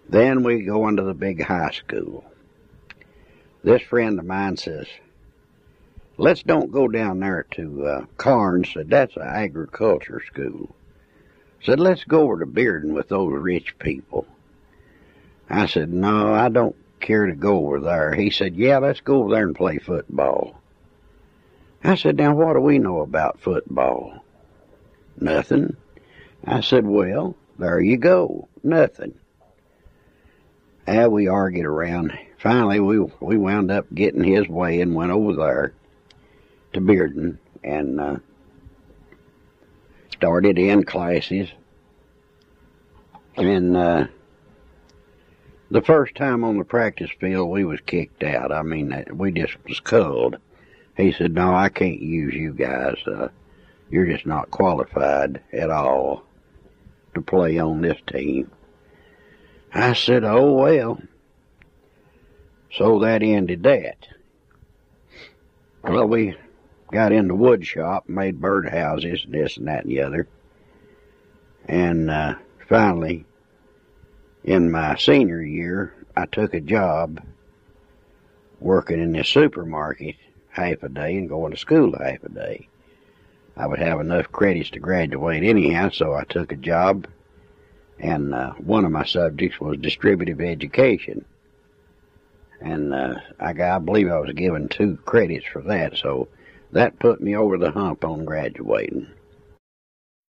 Then we go into the big high school. This friend of mine says, let's don't go down there to Carnes. Said, that's an agriculture school. Said, let's go over to Bearden with those rich people. I said, no, I don't care to go over there. He said, yeah, let's go over there and play football. I said, now what do we know about football? Nothing. I said, well, there you go. Nothing. And we argued around. Finally, we wound up getting his way and went over there to Bearden and started in classes. And the first time on the practice field, we was kicked out. I mean, we just was culled. He said, no, I can't use you guys. You're just not qualified at all to play on this team. I said, oh, well. So that ended that. Well, we got in the wood shop, made birdhouses, this and that and the other. And finally, in my senior year, I took a job working in this supermarket half a day and going to school half a day. I would have enough credits to graduate anyhow, so I took a job, and one of my subjects was distributive education. And I believe I was given 2 credits for that, so that put me over the hump on graduating.